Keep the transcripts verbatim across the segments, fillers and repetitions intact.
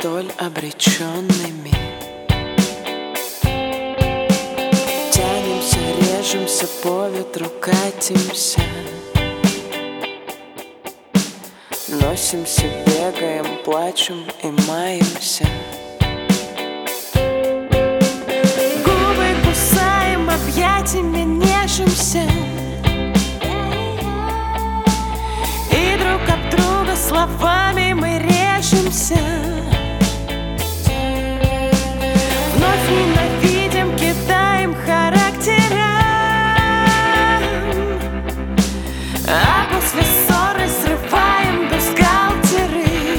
столь обреченными. Тянемся, режемся, по ветру катимся, носимся, бегаем, плачем и маемся. Губы кусаем, объятиями нежимся, и друг об друга словами мы режемся. Вновь ненавидим, кидаем характера, а после ссоры срываем бюстгальтеры.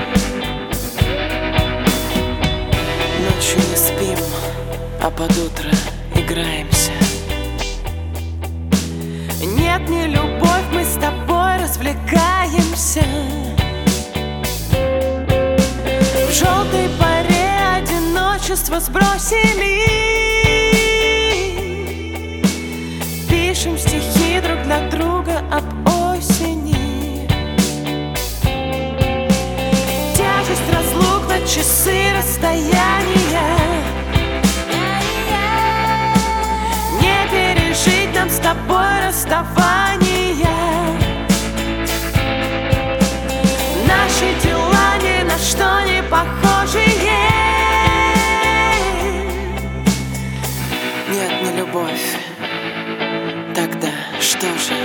Ночью не спим, а под утро играемся. Нет, не любовь, мы с тобой развлекаемся. В желтой паре одиночество сбросили, пишем стихи друг для друга об осени. Тяжесть разлук на часы расстояния, не пережить нам с тобой расставания. Наши дела ни на что не похожие. Нет, не любовь. Тогда что же?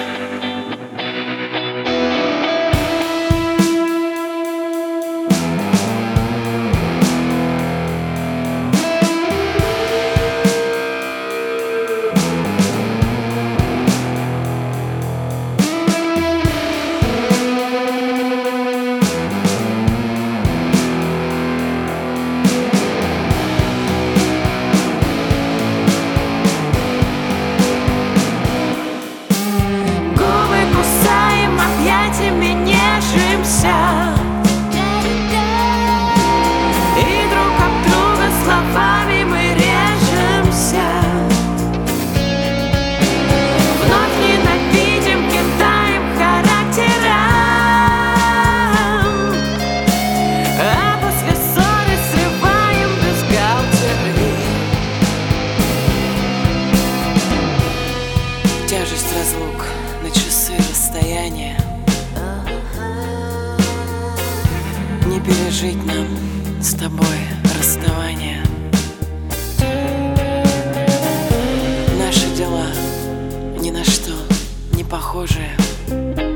И друг об друга словами мы режемся. Вновь ненавидим, кидаем характера, а после ссоры срываем бюстгальтеры. Тяжесть разлук на часы расстояния, не пережить нам с тобой расставание. Наши дела ни на что не похожие.